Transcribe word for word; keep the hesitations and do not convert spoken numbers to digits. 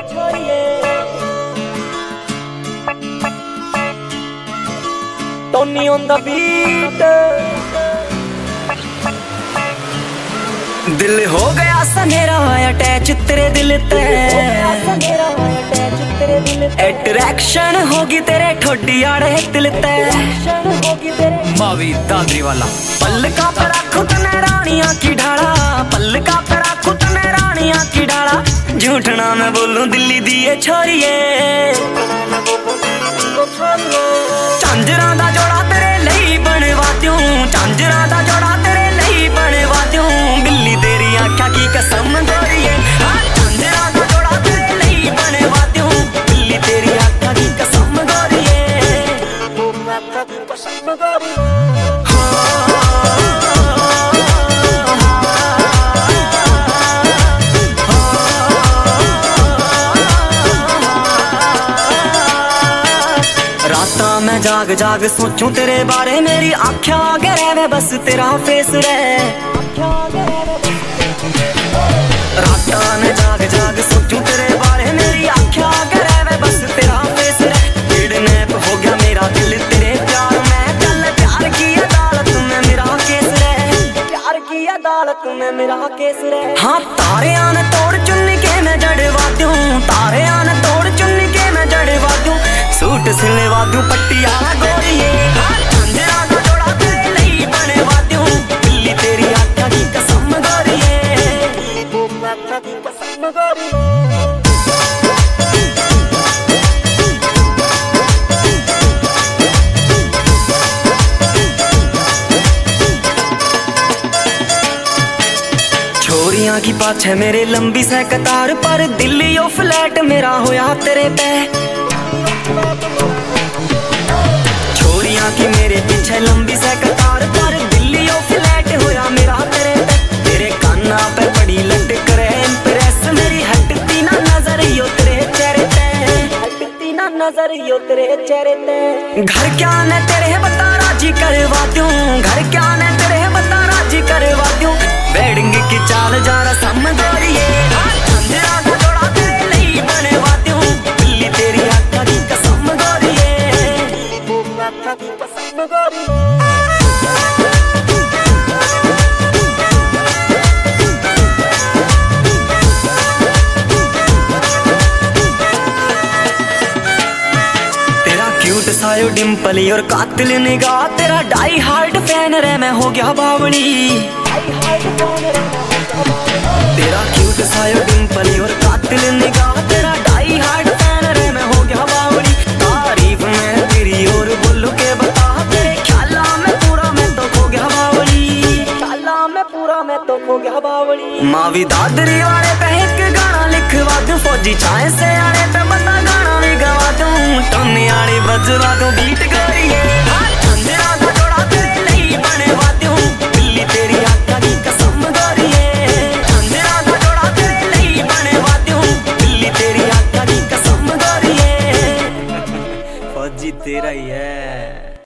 Tony on the beat। दिल हो गया सनेरा अटैच तेरे दिल ते, अट्रैक्शन होगी तेरे ठोडी आड़े दिल ते। मावी दादरी वाला पल्लका पर रखो तने रानियां की ढाला, पल्लका पर रखो तने रानियां की ढाला। झूठना मैं बोलूं दिल्ली दी ये छोरिए, झांजरा दा जोड़ा तेरे लई बनवा दूं, झांजरा दा जोड़ा तेरे लई बनवा दूं। बिल्ली तेरी आँखा की कसम गोरिए, हाँ झांजरा दा जोड़ा तेरे लई बनवा दूं। बिल्ली तेरी आँखा की कसम गोरिए, आँखा की कसम गोरिए। मैं जाग जाग सोचूं तेरे बारे, मेरी आँखें आगे रहवे बस तेरा फेस रहे। राता मैं जाग जाग सोचूं तेरे बारे, मेरी आँखें आगे रहवे बस तेरा फेस रहे। किडनैप हो गया मेरा दिल तेरे प्यार में, चल प्यार की अदालत में मेरा केस रहे, प्यार की अदालत में मेरा केस रहे। हाँ तारे आन तोड़ चुन के मैं जड़वा दूं, तारे आन तोड़ चुन के मैं जड़वा दूं। सूट सिलवा दूं पट्टियाला गोरिए, झांजरा दा जोड़ा तेरे लई बनवा दूं। बिल्ली तेरी आँखा की कसम गोरिए, आँखा की कसम गोरिए। छोरियां की पाछे मेरे लंबी से कतार, पर दिल्ली ओ फ्लैट मेरा होया तेरे पे। छोरियां की मेरे पीछे लंबी से कतार, पर दिल्ली ओ फ्लैट होया मेरा तेरे पे। तेरे काना पे बड़ी लटक रहे इम्प्रेस, मेरी हटती ना नजर यो तेरे चेहरे पे, हटती ना नजर यो तेरे चेहरे पे। घर क्या ने तेरे बता राजी करवा दूं, घर क्या ने तेरे बता राजी करवा दूं। वेडिंग की चाल जा रसम गोरिए, झांजरा दा जोड़ा तेरे लई बनवा दूं। बिल्ली तेरी आँखा की कसम गोरिए, आँखा की कसम गोरिए। तेरा क्यूट सायो डिम्पली और कातिल निगाह, तेरा डाई हार्ट फैन रे मैं हो गया बावली। तेरा क्यूट सायो डिम्पली और कातिल निगाह, तेरा डाई हार्ट फैन रे मैं हो गया बावली। तारीफ में तेरी और बोलू के बता, तेरे ख्याला में पूरा मैं तो खो गया बावली, ख्याला में पूरा मैं तो खो गया बावली। मावी दादरी वाले पे एक गाना लिखवा दूं, फौजी छाए से आने पे बता गाना भी गवा दूं। टोनी आड़ी बजवा दूं बीट